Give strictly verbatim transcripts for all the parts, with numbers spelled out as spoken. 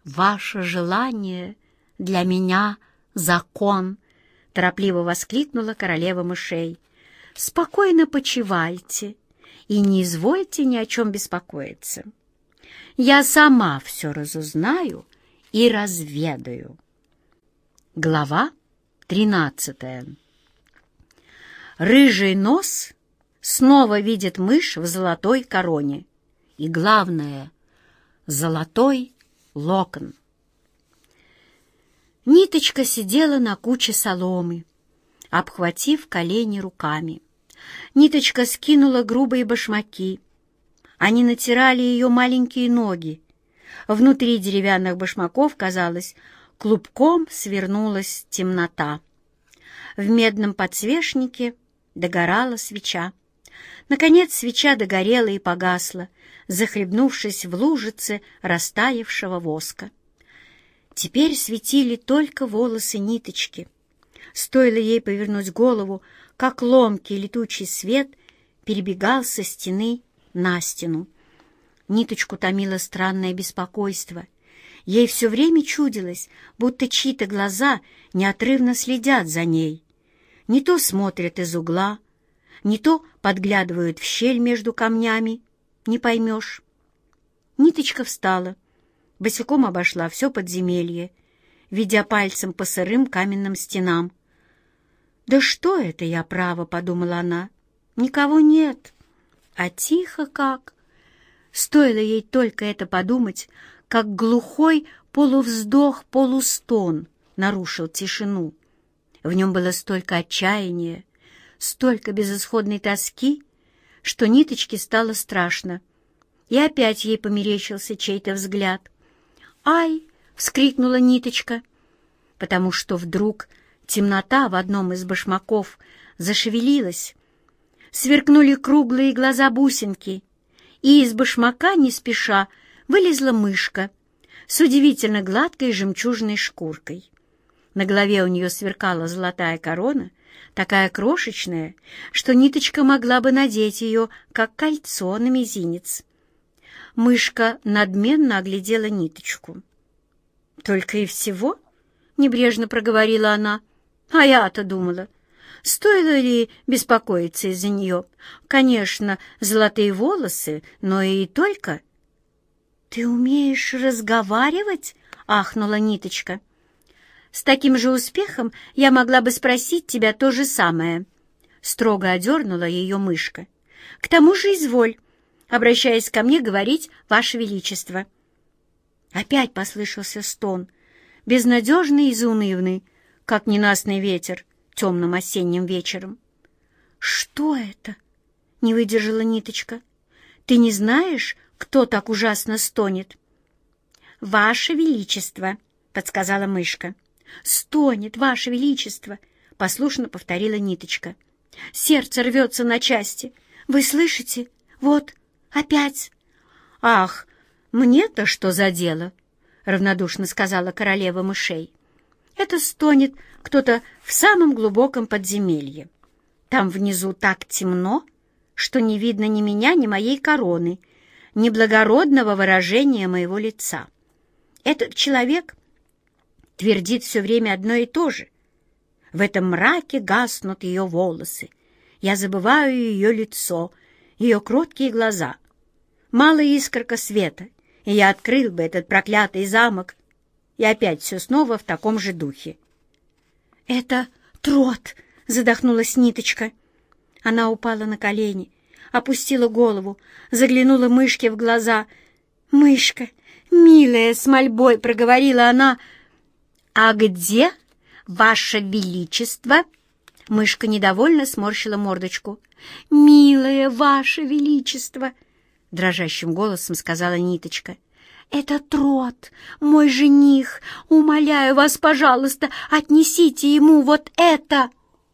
«Ваше желание для меня закон!» — торопливо воскликнула королева мышей. «Спокойно почивайте и не извольте ни о чем беспокоиться. Я сама все разузнаю и разведаю». Глава тринадцатая. Рыжий нос снова видит мышь в золотой короне. И главное — золотой локон. Ниточка сидела на куче соломы, обхватив колени руками. Ниточка скинула грубые башмаки. Они натирали ее маленькие ноги. Внутри деревянных башмаков, казалось, клубком свернулась темнота. В медном подсвечнике догорала свеча. Наконец свеча догорела и погасла, захлебнувшись в лужице растаявшего воска. Теперь светили только волосы Ниточки. Стоило ей повернуть голову, как ломкий летучий свет перебегал со стены на стену. Ниточку томило странное беспокойство. Ей все время чудилось, будто чьи-то глаза неотрывно следят за ней. Не то смотрят из угла, не то подглядывают в щель между камнями, не поймешь. Ниточка встала, босиком обошла все подземелье, ведя пальцем по сырым каменным стенам. «Да что это я, право?» — подумала она. «Никого нет, а тихо как». Стоило ей только это подумать, как глухой полувздох, полустон нарушил тишину. В нем было столько отчаяния, столько безысходной тоски, что Ниточке стало страшно. И опять ей померещился чей-то взгляд. «Ай!» — вскрикнула Ниточка, потому что вдруг темнота в одном из башмаков зашевелилась. Сверкнули круглые глаза-бусинки, и из башмака не спеша вылезла мышка с удивительно гладкой жемчужной шкуркой. На голове у нее сверкала золотая корона, такая крошечная, что Ниточка могла бы надеть ее, как кольцо на мизинец. Мышка надменно оглядела Ниточку. «Только и всего?» — небрежно проговорила она. «А я-то думала, стоило ли беспокоиться из-за нее? Конечно, золотые волосы, но и только». «Ты умеешь разговаривать?» — ахнула Ниточка. «С таким же успехом я могла бы спросить тебя то же самое», — строго одернула ее мышка. «К тому же изволь, обращаясь ко мне, говорить «Ваше Величество». Опять послышался стон, безнадежный и заунывный, как ненастный ветер темным осенним вечером. «Что это?» — не выдержала Ниточка. «Ты не знаешь, кто так ужасно стонет?» «Ваше Величество», — подсказала мышка. «Стонет, Ваше Величество», — послушно повторила Ниточка. «Сердце рвется на части. Вы слышите? Вот, опять». «Ах, мне-то что за дело?» — равнодушно сказала королева мышей. «Это стонет кто-то в самом глубоком подземелье. Там внизу так темно, что не видно ни меня, ни моей короны, ни благородного выражения моего лица. Этот человек твердит все время одно и то же. В этом мраке гаснут ее волосы. Я забываю ее лицо, ее кроткие глаза. Малая искорка света, и я открыл бы этот проклятый замок. И опять все снова в таком же духе». «Это трот!» — задохнулась Ниточка. Она упала на колени, опустила голову, заглянула мышке в глаза. «Мышка, милая!» — с мольбой проговорила она. «А где Ваше Величество?» Мышка недовольно сморщила мордочку. «Милое Ваше Величество!» — дрожащим голосом сказала Ниточка. «Это трот, мой жених. Умоляю вас, пожалуйста, отнесите ему вот это!»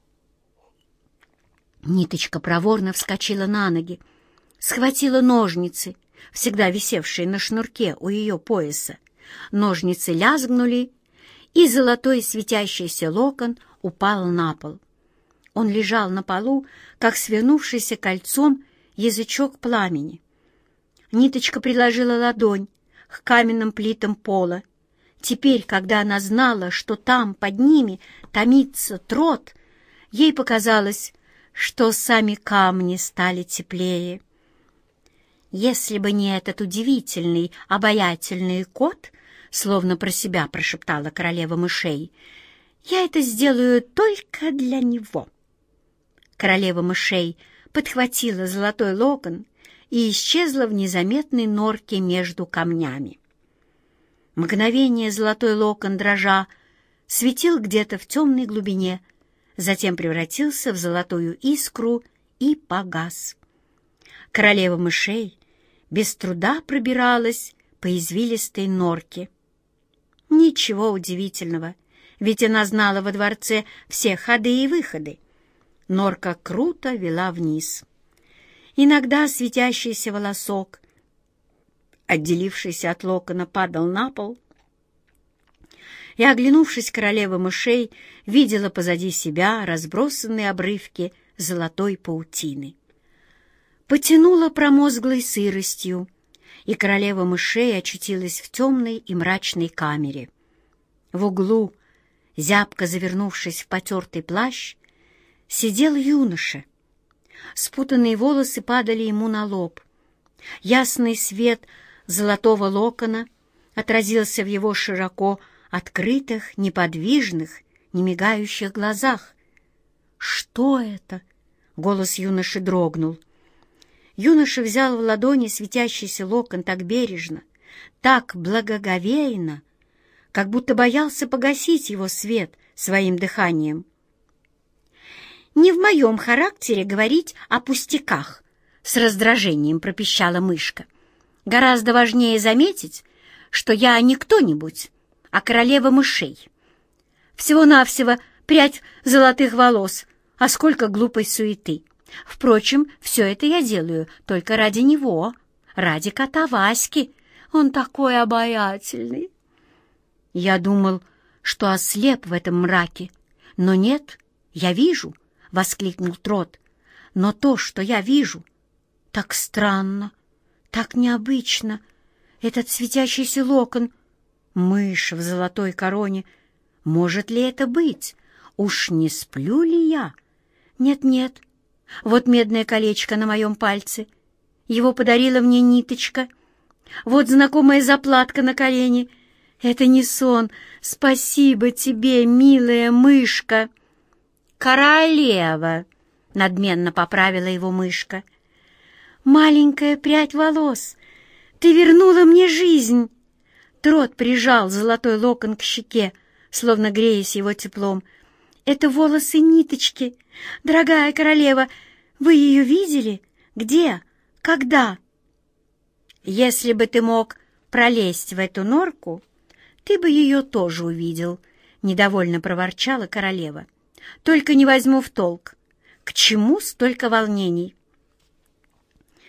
Ниточка проворно вскочила на ноги, схватила ножницы, всегда висевшие на шнурке у ее пояса. Ножницы лязгнули, и золотой светящийся локон упал на пол. Он лежал на полу, как свернувшийся кольцом язычок пламени. Ниточка приложила ладонь к каменным плитам пола Теперь, когда она знала, что там, под ними, томится Трот, ей показалось, что сами камни стали теплее. «Если бы не этот удивительный, обаятельный кот, — словно про себя прошептала королева мышей, — я это сделаю только для него». Королева мышей подхватила золотой локон и исчезла в незаметной норке между камнями. Мгновение золотой локон, дрожа, светил где-то в темной глубине, затем превратился в золотую искру и погас. Королева мышей без труда пробиралась по извилистой норке. Ничего удивительного, ведь она знала во дворце все ходы и выходы. Норка круто вела вниз. Иногда светящийся волосок, отделившийся от локона, падал на пол, и, оглянувшись, королева мышей видела позади себя разбросанные обрывки золотой паутины. Потянула промозглой сыростью, и королева мышей очутилась в темной и мрачной камере. В углу, зябко завернувшись в потертый плащ, сидел юноша. Спутанные волосы падали ему на лоб. Ясный свет золотого локона отразился в его широко открытых, неподвижных, немигающих глазах. «Что это?» — голос юноши дрогнул. Юноша взял в ладони светящийся локон так бережно, так благоговейно, как будто боялся погасить его свет своим дыханием. «Не в моем характере говорить о пустяках», — с раздражением пропищала мышка. «Гораздо важнее заметить, что я не кто-нибудь, а королева мышей. Всего-навсего прядь золотых волос, а сколько глупой суеты. Впрочем, все это я делаю только ради него, ради кота Васьки. Он такой обаятельный». Я думал, что ослеп в этом мраке, но нет, я вижу, — воскликнул Трот. «Но то, что я вижу, так странно, так необычно. Этот светящийся локон, мышь в золотой короне. Может ли это быть? Уж не сплю ли я? Нет-нет, вот медное колечко на моем пальце. Его подарила мне ниточка. Вот знакомая заплатка на колене. Это не сон. Спасибо тебе, милая мышка». «Королева!» — надменно поправила его мышка. «Маленькая прядь волос, ты вернула мне жизнь!» Трот прижал золотой локон к щеке, словно греясь его теплом. «Это волосы ниточки. Дорогая королева, вы ее видели? Где? Когда?» «Если бы ты мог пролезть в эту норку, ты бы ее тоже увидел», — недовольно проворчала королева. «Только не возьму в толк. К чему столько волнений?